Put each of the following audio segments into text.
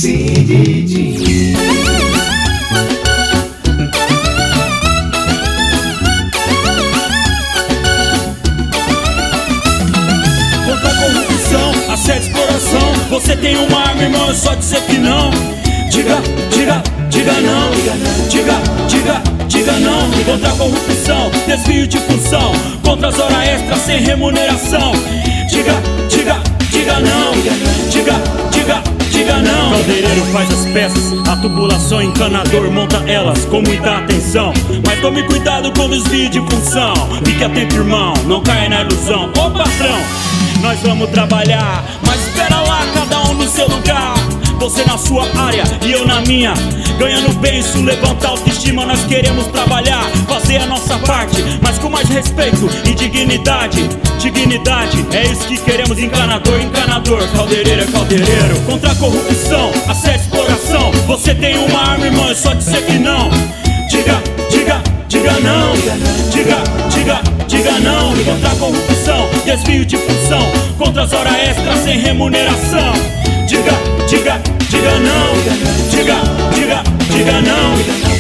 Didi. Contra a corrupção, assédio, exploração. Você tem uma arma, irmão, é só dizer que não. Diga, diga, diga não. Diga, diga, diga não. Contra a corrupção, desvio de função. Contra as horas extras sem remuneração. Diga, diga, diga não. Diga, diga, diga não. Caldeireiro faz as peças, a tubulação, encanador monta elas com muita atenção. Mas tome cuidado com desvio de função. Fique atento, irmão, não caia na ilusão. Ô patrão, nós vamos trabalhar, mas espera lá, cada um no seu lugar. Você na sua área e eu na minha. Ganhando bem, isso levanta a autoestima. Nós queremos trabalhar, fazer a nossa parte, mas com mais respeito e dignidade. Dignidade, é isso que queremos. Encanador, encanador, caldeireiro é caldeireiro. Contra a corrupção, assédio, exploração. Você tem uma arma, irmão, é só dizer que não. Diga, diga, diga não. Diga, diga, diga não. Contra a corrupção, desvio de função. Contra as horas extras sem remuneração. Diga, diga, diga não. Diga, diga, diga não.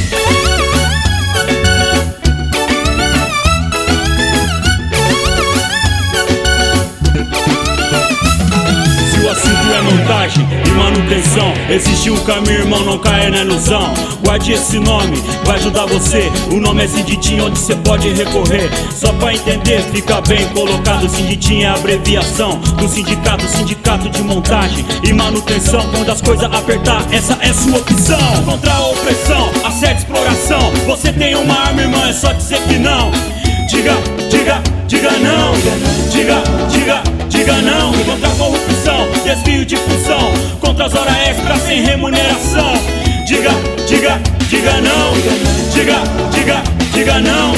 É montagem e manutenção. Existe um caminho, irmão, não caia na ilusão. Guarde esse nome, vai ajudar você. O nome é Zinditinho, onde cê pode recorrer. Só pra entender, fica bem colocado. Zinditinho é a abreviação do sindicato. Sindicato de montagem e manutenção. Quando as coisas apertar, essa é sua opção. Contra a opressão, assédio, exploração. Você tem uma arma, irmão, é só dizer que não. Diga, diga, diga não. Diga, diga, diga não. Contra a corrupção, desvio de função. Contra as horas extras sem remuneração. Diga, diga, diga não. Diga, diga, diga não.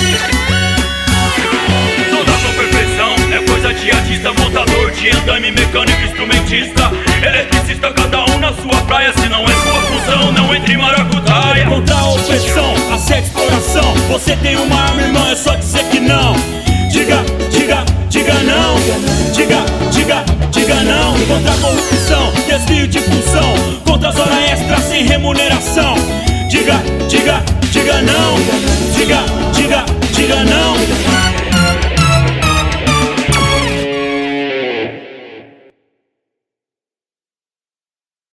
Toda a sua perfeição é coisa de artista, montador de andame, mecânico, instrumentista, eletricista, cada um na sua praia. Se não é sua função, não entre em maracutaia. Contra a opressão, assédio, exploração. Você tem uma arma, irmão, é só dizer que não. Diga, diga, diga não. Diga, diga, diga não. Contra a corrupção, desvio de função. Contra as horas extras sem remuneração. Diga, diga, diga não. Diga, diga, diga não.